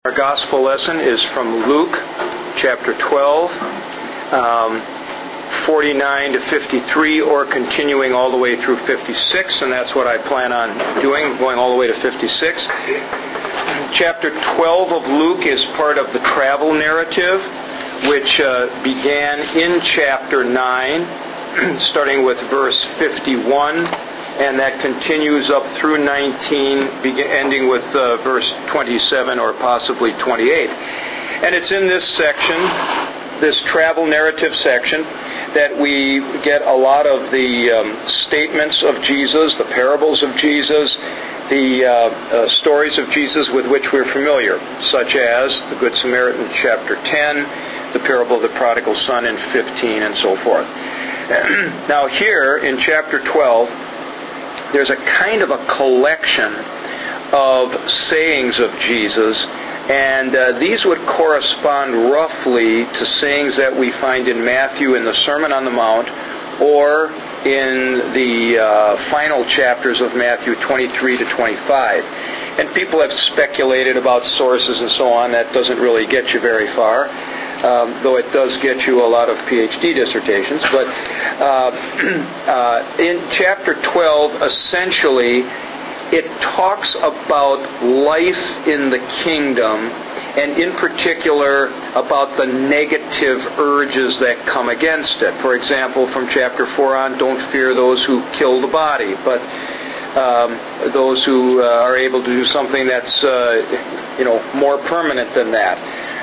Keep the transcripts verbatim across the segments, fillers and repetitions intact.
Our gospel lesson is from Luke chapter twelve, um, forty-nine to fifty-three, or continuing all the way through fifty-six, and that's what I plan on doing, going all the way to fifty-six. Chapter twelve of Luke is part of the travel narrative, which uh, began in chapter nine, starting with verse fifty-one. And that continues up through nineteen, ending with uh, verse twenty-seven or possibly twenty-eight. And it's in this section, this travel narrative section, that we get a lot of the um, statements of Jesus, the parables of Jesus, the uh, uh, stories of Jesus with which we're familiar, such as the Good Samaritan chapter ten, the parable of the prodigal son in fifteen, and so forth. Now here in chapter twelve, there's a kind of a collection of sayings of Jesus, and uh, these would correspond roughly to sayings that we find in Matthew in the Sermon on the Mount, or in the uh, final chapters of Matthew twenty-three to twenty-five. And people have speculated about sources and so on. That doesn't really get you very far, um, though it does get you a lot of P H D dissertations. But uh, uh, in chapter twelve, essentially, it talks about life in the kingdom, and in particular about the negative urges that come against it. For example, from chapter four on, don't fear those who kill the body, but um, those who uh, are able to do something that's uh, you know more permanent than that.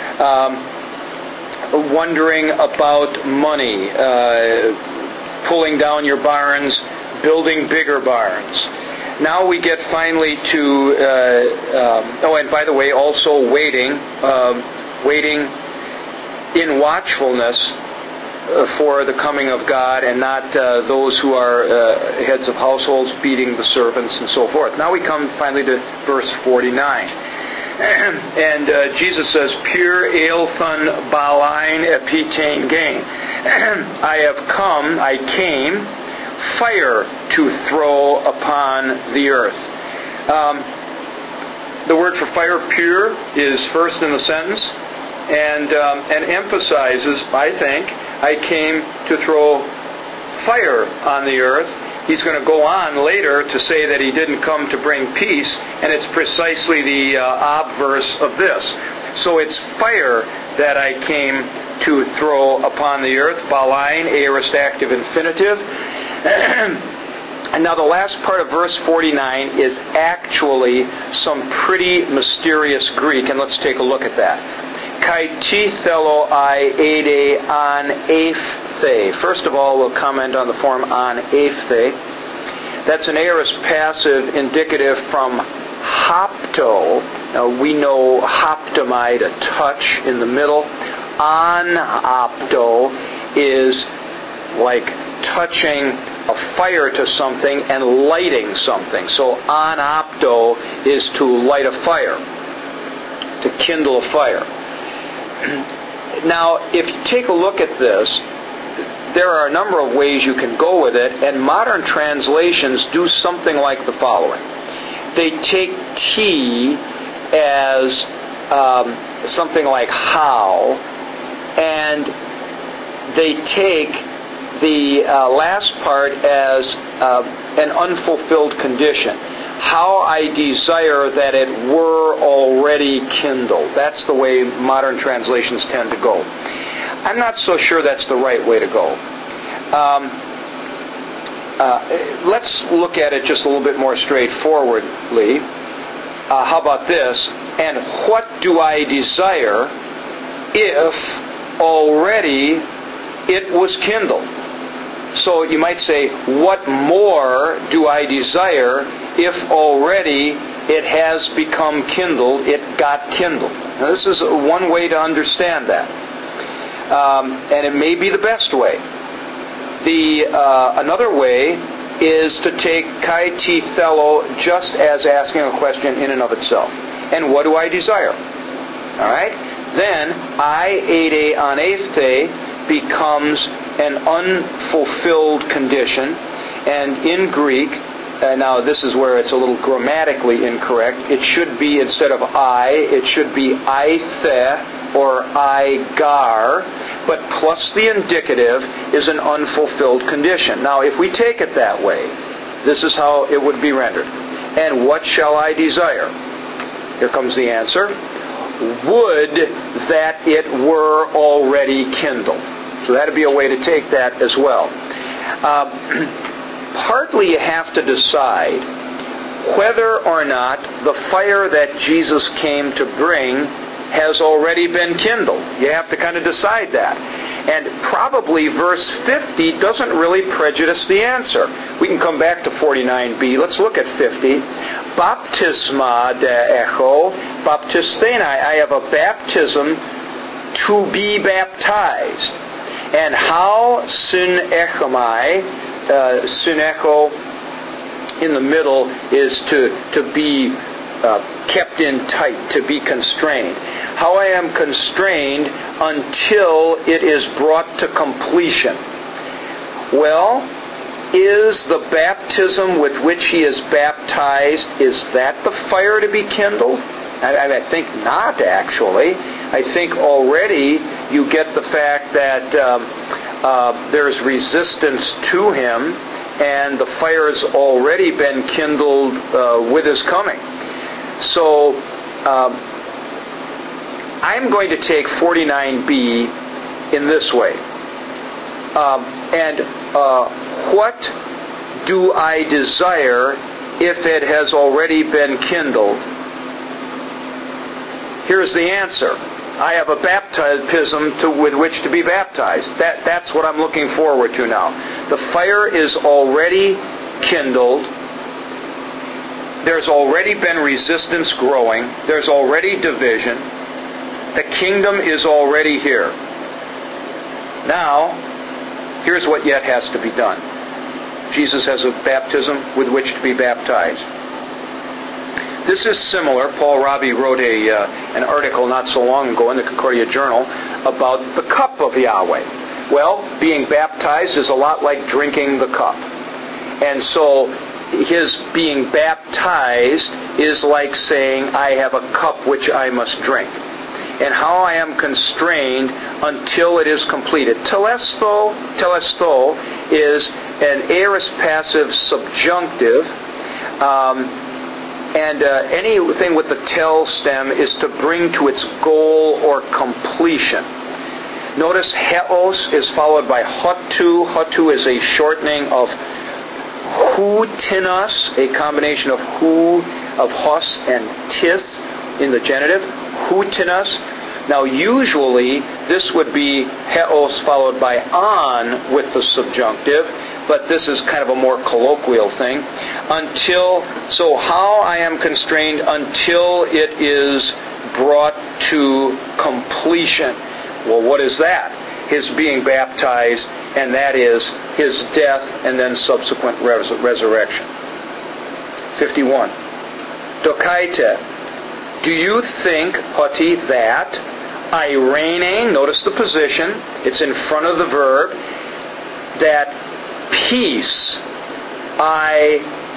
Um, wondering about money, uh, pulling down your barns, building bigger barns. Now we get finally to, uh, um, oh, and by the way, also waiting, uh, waiting in watchfulness uh, for the coming of God, and not uh, those who are uh, heads of households beating the servants and so forth. Now we come finally to verse forty-nine. And uh, Jesus says, Pure eilthon balain epitain gain. I have come, I came, fire to throw upon the earth. Um, the word for fire, pure, is first in the sentence, and um, and emphasizes, I think, I came to throw fire on the earth. He's going to go on later to say that he didn't come to bring peace, and it's precisely the uh, obverse of this. So it's fire that I came to throw upon the earth. Balain, aorist active infinitive. And now the last part of verse forty-nine is actually some pretty mysterious Greek, and let's take a look at that. Kai ti thelo I ede an aphthe. First of all, we'll comment on the form an aphthe. That's an aorist passive indicative from hapto. Now we know haptomai, to touch, in the middle. An apto is like touching a fire to something and lighting something. So anapto is to light a fire, to kindle a fire. Now, if you take a look at this, there are a number of ways you can go with it, and modern translations do something like the following. They take T as um, something like how, and they take the uh, last part as uh, an unfulfilled condition. How I desire that it were already kindled. That's the way modern translations tend to go. I'm not so sure that's the right way to go. Um, uh, let's look at it just a little bit more straightforwardly. Uh, how about this? And what do I desire if already it was kindled? So you might say, what more do I desire if already it has become kindled, it got kindled? Now this is one way to understand that. Um, and it may be the best way. The uh, another way is to take kai ti thelo just as asking a question in and of itself. And what do I desire? Alright? Then, I ede an aphthe becomes an unfulfilled condition, and in Greek, uh, now this is where it's a little grammatically incorrect. It should be, instead of I, it should be aithe or I-gar, but plus the indicative is an unfulfilled condition. Now, if we take it that way, this is how it would be rendered. And what shall I desire? Here comes the answer. Would that it were already kindled. So that would be a way to take that as well. Uh, partly you have to decide whether or not the fire that Jesus came to bring has already been kindled. You have to kind of decide that. And probably verse fifty doesn't really prejudice the answer. We can come back to forty-nine b. Let's look at fifty. Baptisma de echo, baptistenai. I have a baptism to be baptized. And how synechomai, uh, synecho in the middle is to, to be uh, kept in tight, to be constrained. How I am constrained until it is brought to completion. Well, is the baptism with which he is baptized, is that the fire to be kindled? I, I think not, actually. I think already you get the fact that um, uh, there's resistance to him, and the fire's already been kindled uh, with his coming. So, um, I'm going to take forty-nine b in this way. Um, and uh, what do I desire if it has already been kindled? Here's the answer. I have a baptism to, with which to be baptized. That, that's what I'm looking forward to now. The fire is already kindled. There's already been resistance growing. There's already division. The kingdom is already here. Now, here's what yet has to be done. Jesus has a baptism with which to be baptized. This is similar. Paul Robbie wrote a uh, an article not so long ago in the Concordia Journal about the cup of Yahweh. Well, being baptized is a lot like drinking the cup. And so his being baptized is like saying, I have a cup which I must drink. And how I am constrained until it is completed. Telesto, telesto is an aorist passive subjunctive, um, and uh, anything with the tel stem is to bring to its goal or completion. Notice heos is followed by hotu. Hotu is a shortening of hutinos, a combination of hu, of hos and tis in the genitive. Hutinos. Now usually this would be heos followed by on with the subjunctive, but this is kind of a more colloquial thing. Until, so how I am constrained until it is brought to completion. Well, what is that? His being baptized, and that is his death and then subsequent res- resurrection. fifty-one. Dokaite. Do you think, hoti, that, irene, notice the position, it's in front of the verb, that peace I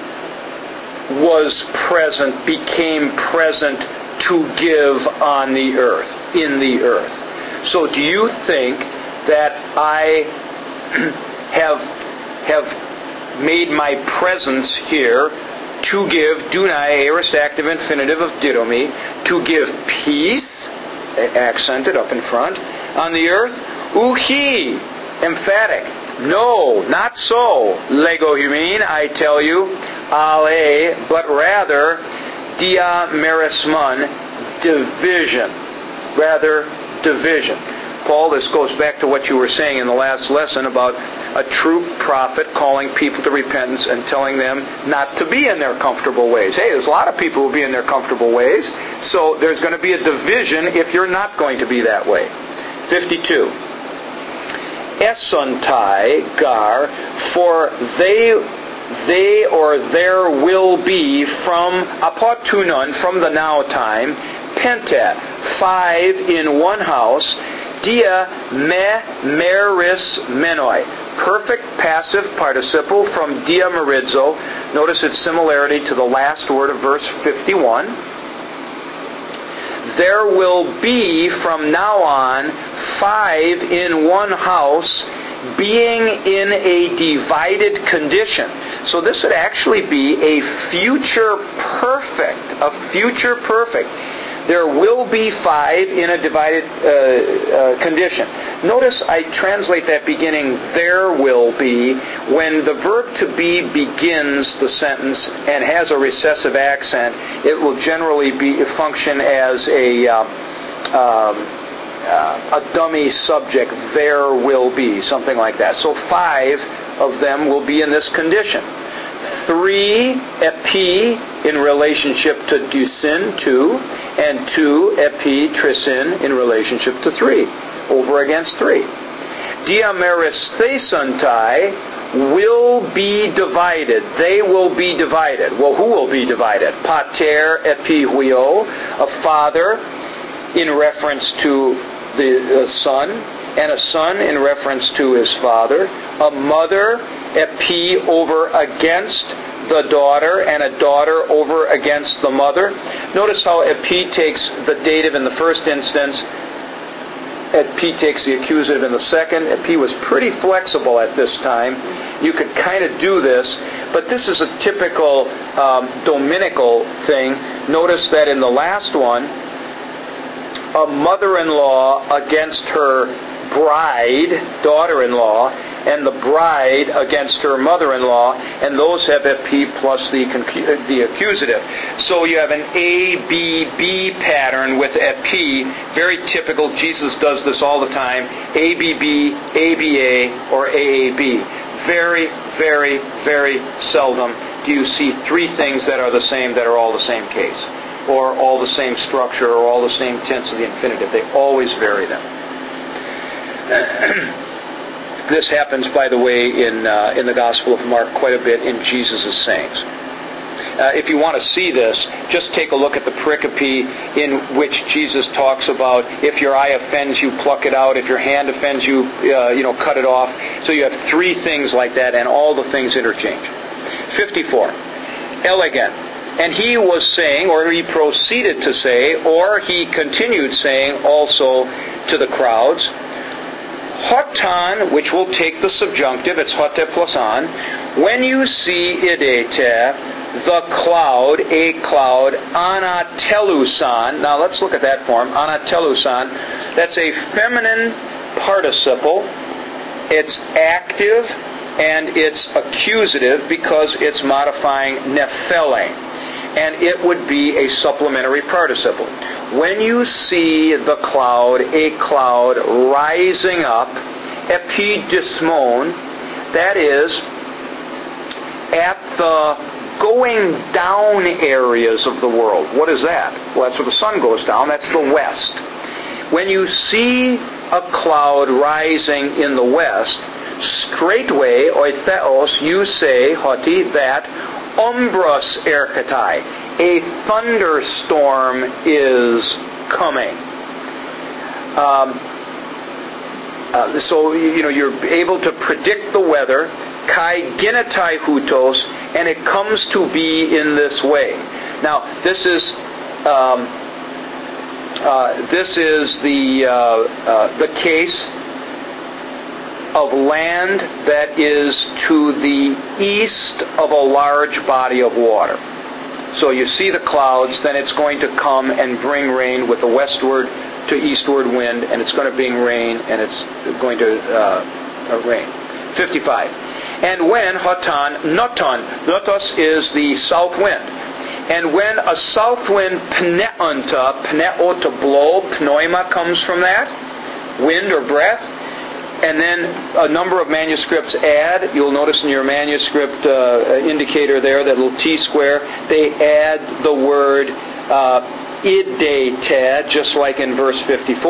was present, became present to give on the earth, in the earth. So do you think that I have, have made my presence here to give, dunai, aorist active infinitive of didomi, to give peace, accented up in front, on the earth? Uhi, emphatic. No, not so. Lego humin, I tell you, ale, but rather, dia merismun, division. Rather, division. Paul, this goes back to what you were saying in the last lesson about a true prophet calling people to repentance and telling them not to be in their comfortable ways. Hey, there's a lot of people who will be in their comfortable ways, so there's going to be a division if you're not going to be that way. fifty-two. Esuntai gar, for they they or there will be from apotunon, from the now time, penta, five in one house, dia me meris menoi. perfect passive participle from diamorizo. Notice its similarity to the last word of verse fifty-one. There will be from now on five in one house, being in a divided condition. So this would actually be a future perfect, a future perfect. There will be five in a divided uh, uh, condition. Notice I translate that beginning, there will be, when the verb to be begins the sentence and has a recessive accent, it will generally be function as a uh, um, uh, a dummy subject, there will be, something like that. So five of them will be in this condition. Three, epi, in relationship to dusin, two, and two, epi, trisin, in relationship to three, over against three. Diameristhesantai will be divided. They will be divided. Well, who will be divided? Pater epi huio, a father in reference to the uh, son, and a son in reference to his father. A mother, epi, over against the daughter, and a daughter over against the mother. Notice how epi takes the dative in the first instance, epi takes the accusative in the second. Epi was pretty flexible at this time. You could kind of do this, but this is a typical um, dominical thing. Notice that in the last one, a mother-in-law against her bride, daughter-in-law, and the bride against her mother-in-law, and those have epi plus the, the accusative. So you have an A B B pattern with epi, very typical. Jesus does this all the time. A B B, A B A, or A A B. Very, very, very seldom do you see three things that are the same that are all the same case, or all the same structure, or all the same tense of the infinitive. They always vary them. This happens, by the way, in uh, in the Gospel of Mark quite a bit in Jesus' sayings. Uh, if you want to see this, just take a look at the pericope in which Jesus talks about if your eye offends you, pluck it out. If your hand offends you, uh, you know, cut it off. So you have three things like that, and all the things interchange. fifty-four. Elegant. And he was saying, or he proceeded to say, or he continued saying also to the crowds, Hotan, which will take the subjunctive, it's hote plus on, when you see idete, the cloud, a cloud, anatelusan. Now let's look at that form, anatelusan. That's a feminine participle. It's active and it's accusative because it's modifying nephele. And it would be a supplementary participle. When you see the cloud, a cloud rising up, epidysmon, that is, at the going down areas of the world. What is that? Well, that's where the sun goes down. That's the west. When you see a cloud rising in the west, straightway, oitheos, you say, hoti, that, umbros erkatai, a thunderstorm is coming. Um, uh, so, you know, you're able to predict the weather, kai ginetai hutos, and it comes to be in this way. Now, this is um, uh, this is the uh, uh, the case of land that is to the east of a large body of water. So you see the clouds, then it's going to come and bring rain with the westward to eastward wind, and it's going to bring rain, and it's going to uh, rain. fifty-five. And when hotan, noton, notos is the south wind. And when a south wind pneunta, pneo to blow, pneuma comes from that, wind or breath. And then a number of manuscripts add, you'll notice in your manuscript uh, indicator there, that little T square, they add the word uh, idete, just like in verse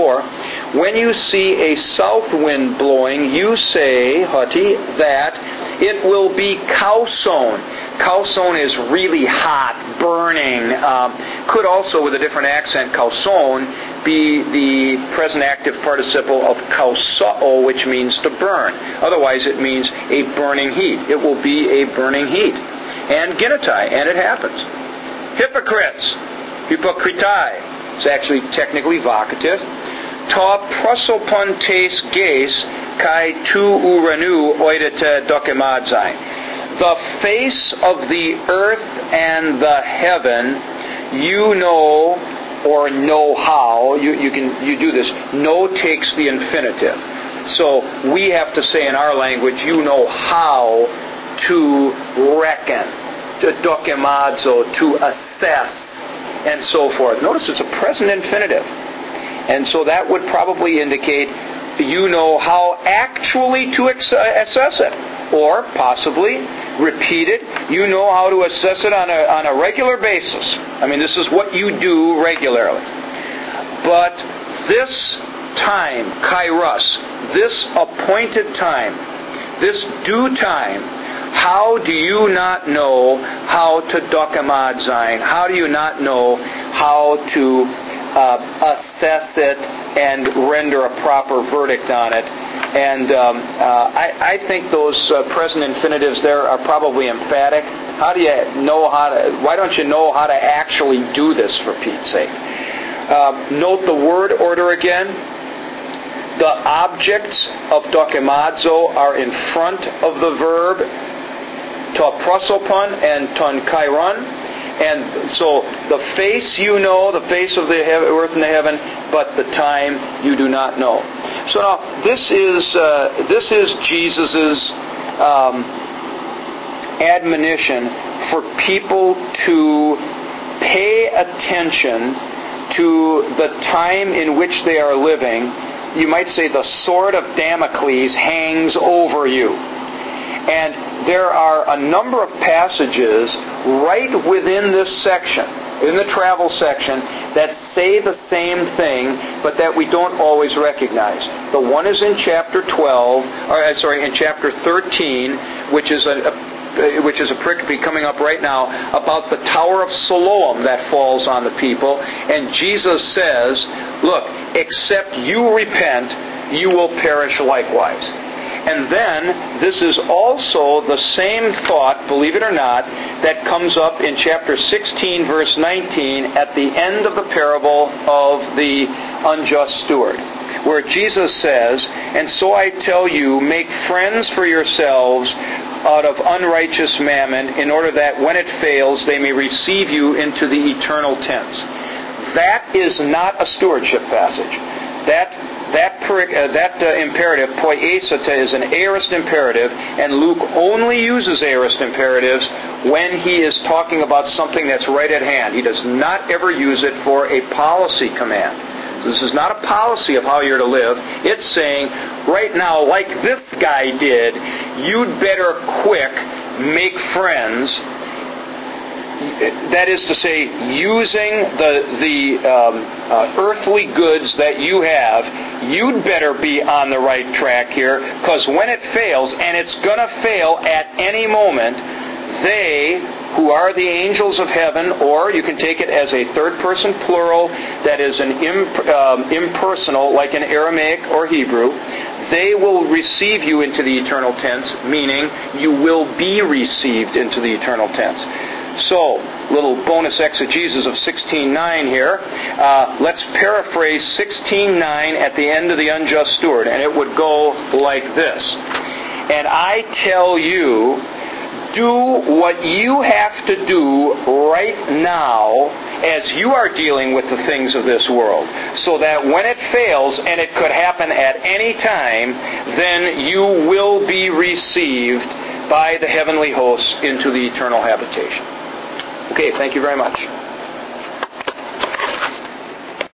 fifty-four. When you see a south wind blowing, you say, hoti, that It will be kauson. Kauson is really hot, burning. Um, could also, with a different accent, kauson, be the present active participle of kausao, which means to burn. Otherwise, it means a burning heat. It will be a burning heat. And ginetai, and it happens. Hypocrites, hypocritai. It's actually technically vocative. Ta prosopontes ges kai tu uranu oidete dokemadzai. The face of the earth and the heaven, you know, or know how, you, you can you do this. Know takes the infinitive. So we have to say in our language, you know how to reckon, to dokemadzo, to assess, and so forth. Notice it's a present infinitive. And so that would probably indicate you know how actually to assess it. Or possibly, repeated, you know how to assess it on a, on a regular basis. I mean, this is what you do regularly. But this time, kairos, this appointed time, this due time, how do you not know how to dokamadzine? How do you not know how to uh, assess it and render a proper verdict on it? And um, uh, I, I think those uh, present infinitives there are probably emphatic. How do you know how to, why don't you know how to actually do this, for Pete's sake? Uh, note the word order again. The objects of dokemadzo are in front of the verb to prosopon and ton kairon. And so the face you know, the face of the earth and the heaven, but the time you do not know. So now this is uh, this is Jesus's um, admonition for people to pay attention to the time in which they are living. You might say the sword of Damocles hangs over you. And there are a number of passages right within this section, in the travel section, that say the same thing, but that we don't always recognize. The one is in chapter twelve, or sorry, in chapter thirteen, which is a, a which is a pericope coming up right now about the Tower of Siloam that falls on the people, and Jesus says, "Look, except you repent, you will perish likewise." And then, this is also the same thought, believe it or not, that comes up in chapter sixteen, verse nineteen, at the end of the parable of the unjust steward, where Jesus says, "And so I tell you, make friends for yourselves out of unrighteous mammon, in order that when it fails, they may receive you into the eternal tents." That is not a stewardship passage. That That, uh, that uh, imperative, poiesota, is an aorist imperative, and Luke only uses aorist imperatives when he is talking about something that's right at hand. He does not ever use it for a policy command. So this is not a policy of how you're to live. It's saying, right now, like this guy did, you'd better quick make friends. That is to say, using the the um, uh, earthly goods that you have, you'd better be on the right track here, because when it fails, and it's going to fail at any moment, they, who are the angels of heaven, or you can take it as a third-person plural that is an imp, um, impersonal, like in Aramaic or Hebrew, they will receive you into the eternal tents, meaning you will be received into the eternal tents. So, little bonus exegesis of sixteen nine here. Uh, let's paraphrase sixteen nine at the end of the unjust steward, and it would go like this. "And I tell you, do what you have to do right now as you are dealing with the things of this world, so that when it fails, and it could happen at any time, then you will be received by the heavenly hosts into the eternal habitation." Okay, thank you very much.